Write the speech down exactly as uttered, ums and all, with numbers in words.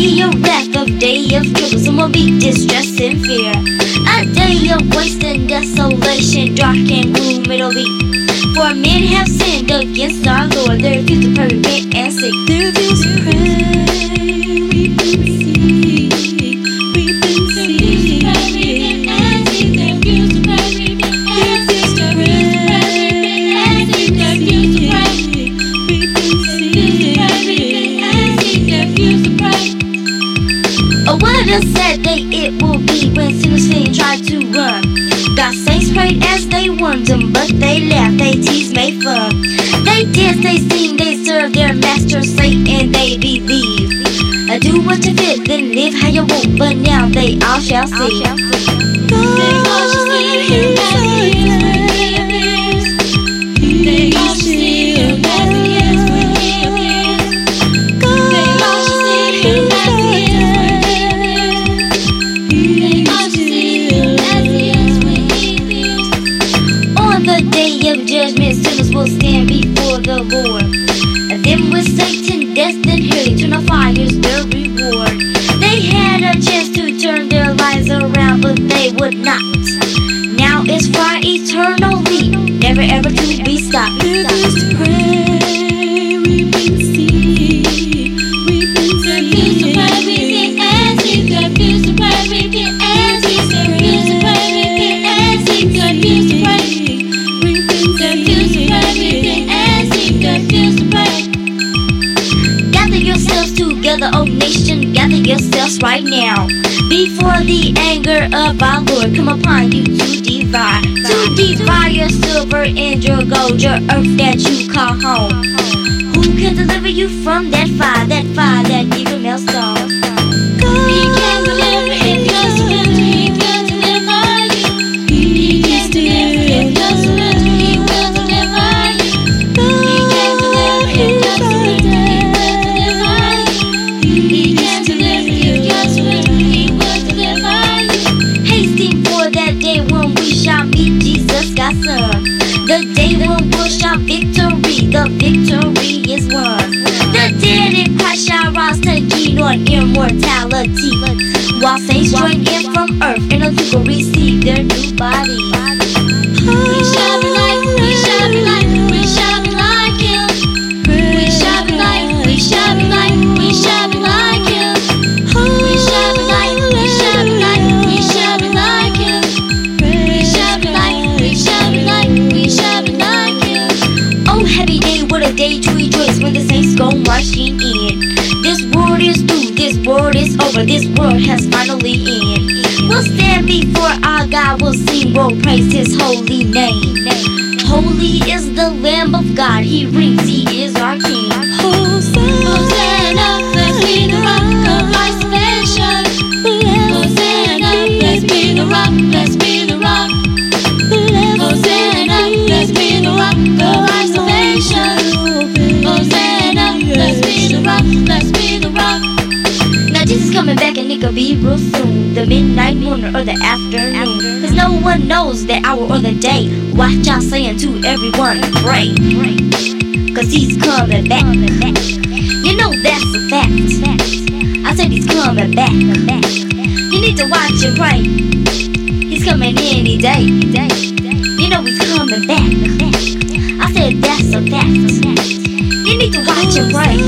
be a wrath, a day of trouble, some will be distress and fear. A day of waste and desolation, dark and gloom it'll be. For men have sinned against our Lord, they refuse to pray, repent, and seek. They refuse to pray, repent, seek, repent, seek. Oh, what a sad day it will be when sinners flee and try to run. God's saints prayed as they wonder, but they laughed, they teased, made fun. They danced, they sing, they serve their master Satan, they believe. I do what you feel, then live how you want, but now they all shall see. They all shall see him as he is when he appears. They all shall see him as he is when he appears. They all shall see him as he is. Of judgment, sinners will stand before the Lord. And then with Satan, death, and hell, eternal fire's their reward. They had a chance to turn their lives around, but they would not. Now it's fire eternally, never ever to be stopped. Refuse to pray, repent, seek, repent, seek. Refuse to pray, repent, and seek. Refuse to pray, repent, and seek. Refuse to pray, repent, and seek. Refuse to pray. Gather yourselves together, O nation, gather yourselves right now, before the anger of our Lord come upon you to devour, to devour your silver and your gold, your earth that you call home. Who can deliver you from that fire, that fire that even melts stars? He can deliver if you surrender, he will deliver you. He can deliver if you surrender, he will deliver you. He can deliver if you surrender, he will deliver you. He can deliver if you surrender, he will deliver you. Hasting for that day when we shall meet Jesus, God's Son. The day when we shall victory, the victory is won. The dead in Christ shall rise to gain on immortality, while saints join in from earth and the people will receive their new body. We shall be like, we shall be like, we shall be like Him. We shall be like, we shall be like, we shall be like Him. We shall be like, we shall be like, we shall be like Him. We shall be like, we shall be like, we shall be like Him. Oh, happy day, what a day to rejoice when the saints go marching in. This world is through, this world is over, this world has finally ended. We'll stand before our God, we'll sing, we'll praise His holy name. Holy is the Lamb of God, He reigns, He is our King. Hosanna, blessed be the rock of our salvation. Hosanna, blessed be the rock, blessed be the rock. Hosanna, blessed be the rock of our salvation. Hosanna, blessed be the rock, blessed be the rock. Now Jesus coming back and it could be real soon, the midnight, morning, or the afternoon. Cause no one knows the hour or the day. Watch out saying to everyone, pray, cause He's coming back. You know that's a fact. I said He's coming back. You need to watch and pray. He's coming any day. You know He's coming back. I said that's a fact. You need to watch and pray.